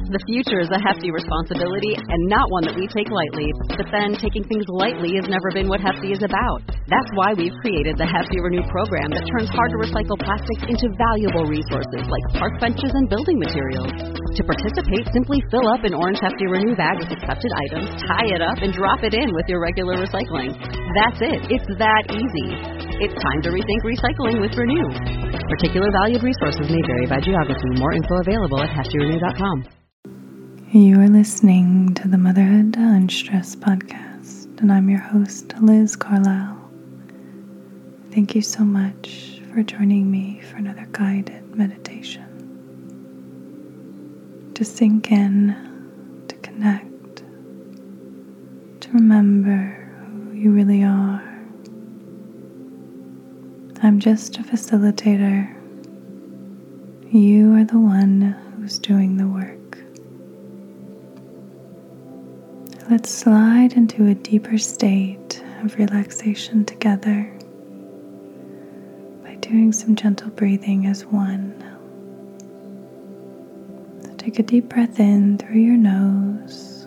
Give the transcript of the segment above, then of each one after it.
The future is a hefty responsibility and not one that we take lightly. But then, taking things lightly has never been what Hefty is about. That's why we've created the Hefty Renew program that turns hard-to-recycle plastics into valuable resources like park benches and building materials. To participate, simply fill up an orange Hefty Renew bag with accepted items, tie it up, and drop it in with your regular recycling. That's it. It's that easy. It's time to rethink recycling with Renew. Particular valued resources may vary by geography. More info available at heftyrenew.com. You are listening to the Motherhood Unstressed podcast, and I'm your host, Liz Carlisle. Thank you so much for joining me for another guided meditation. To sink in, to connect, to remember who you really are. I'm just a facilitator. You are the one who's doing the work. Let's slide into a deeper state of relaxation together by doing some gentle breathing as one. So take a deep breath in through your nose.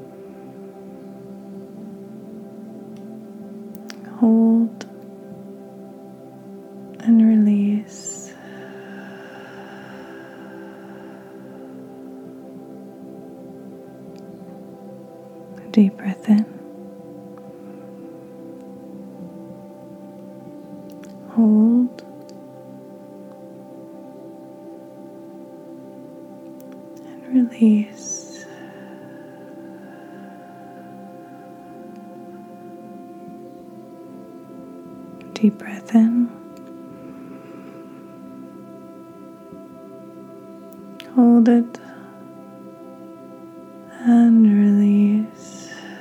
Hold and release. Deep breath in. Hold. And release. Deep breath in. Hold it. And release.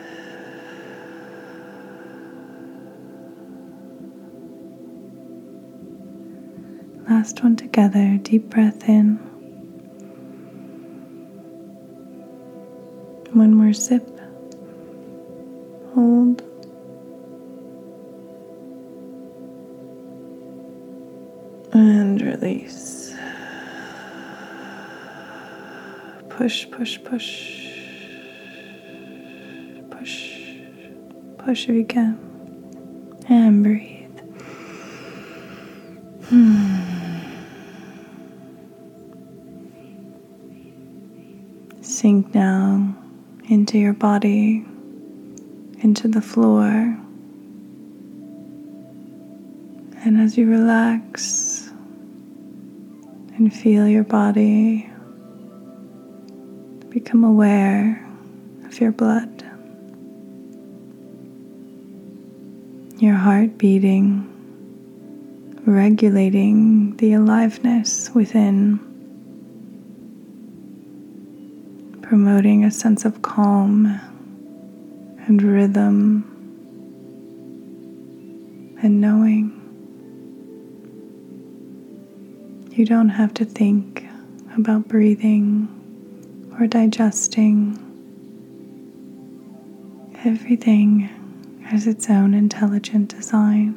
Last one together, deep breath in. One more sip. Hold. And release. Push, push, push. Push. Push if you can. And breathe. Sink down into your body, into the floor. And as you relax and feel your body, become aware of your blood, your heart beating, regulating the aliveness within, promoting a sense of calm and rhythm and knowing. You don't have to think about breathing or digesting. Everything has its own intelligent design,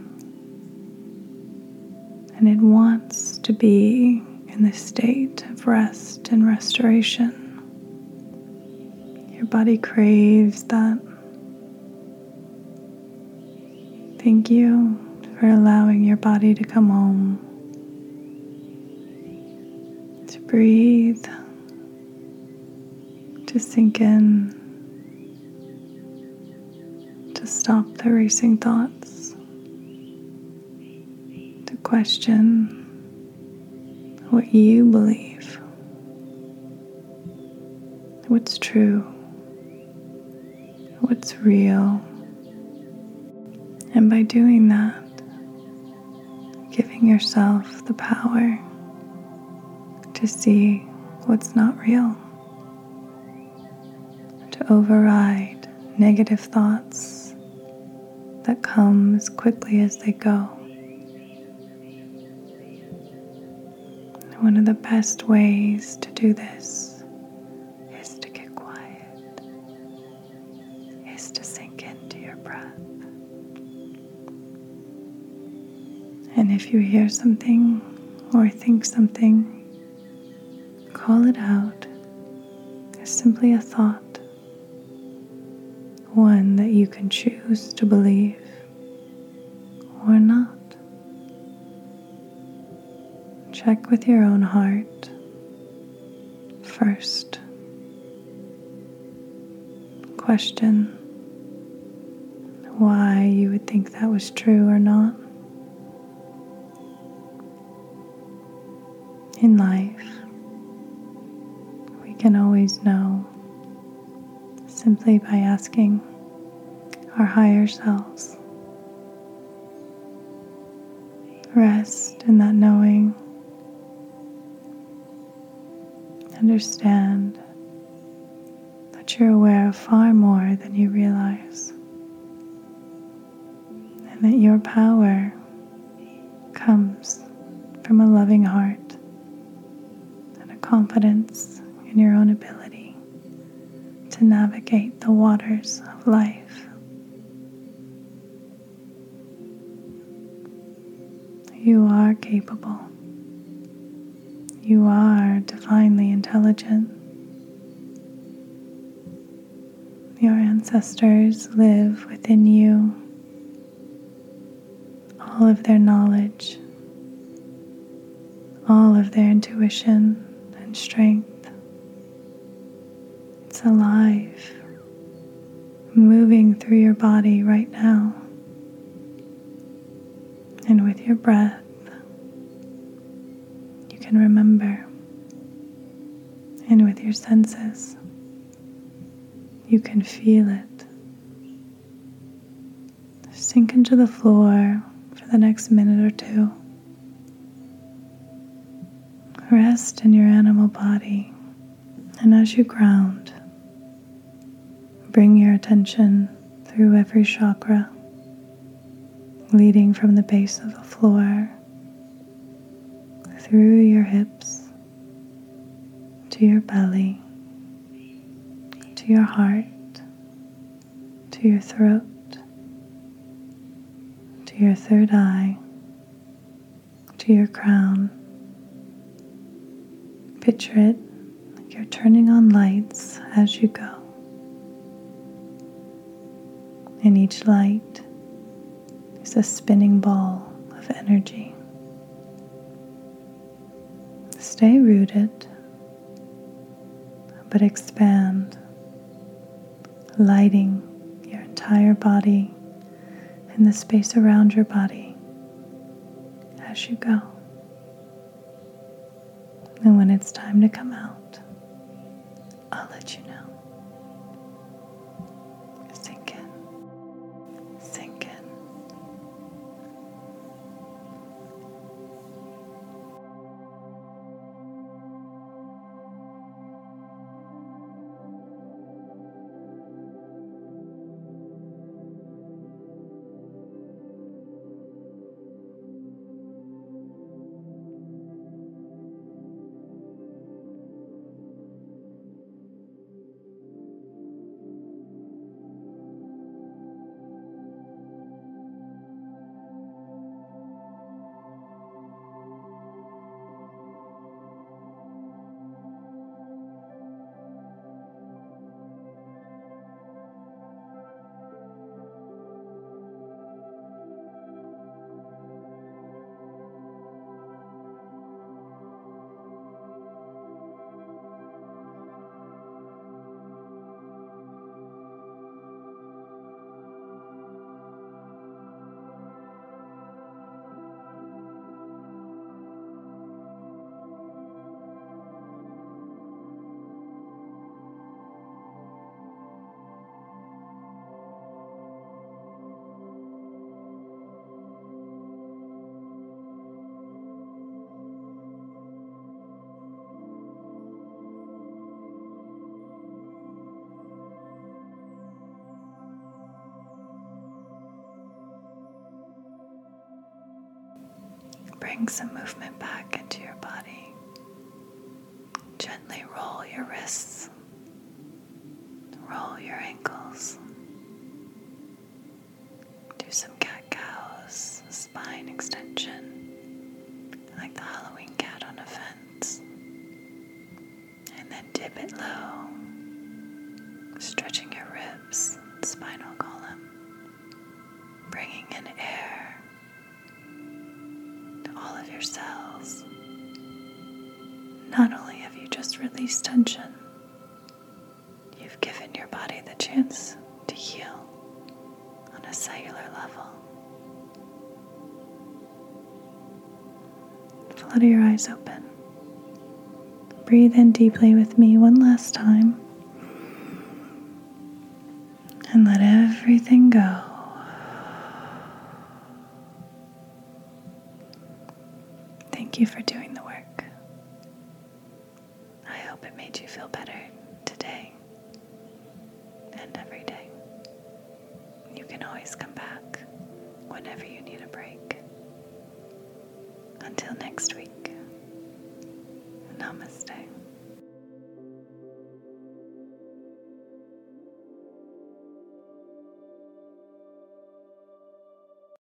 and it wants to be in the state of rest and restoration. Your body craves that. Thank you for allowing your body to come home, to breathe, to sink in, to stop the racing thoughts, to question what you believe, what's true, what's real. And by doing that, giving yourself the power to see what's not real, to override negative thoughts that come as quickly as they go. One of the best ways to do this is to get quiet, is to sink into your breath. And if you hear something or think something, call it out simply a thought, one that you can choose to believe or not. Check with your own heart first. Question why you would think that was true or not. In life, we can always know simply by asking our higher selves. Rest in that knowing. Understand that you're aware of far more than you realize, and that your power comes from a loving heart and a confidence in your own ability to navigate the waters of life. You are capable. You are divinely intelligent. Your ancestors live within you. All of their knowledge, all of their intuition and strength. It's alive, moving through your body right now. And with your breath, you can remember. And with your senses, you can feel it. Sink into the floor for the next minute or two. Rest in your animal body, and as you ground, bring your attention through every chakra, leading from the base of the floor, through your hips, to your belly, to your heart, to your throat, to your third eye, to your crown. Picture it like you're turning on lights as you go. And each light is a spinning ball of energy. Stay rooted, but expand, lighting your entire body and the space around your body as you go. And when it's time to come out, I'll let you know. Sink in, sink in. Bring some movement back into your body. Gently roll your wrists, roll your ankles. Do some cat-cows, spine extension, like the Halloween cat on a fence. And then dip it low you just release tension, you've given your body the chance to heal on a cellular level. Flutter your eyes open. Breathe in deeply with me one last time. And let everything go. Thank you for doing the work. I hope it made you feel better today and every day. You can always come back whenever you need a break. Until next time.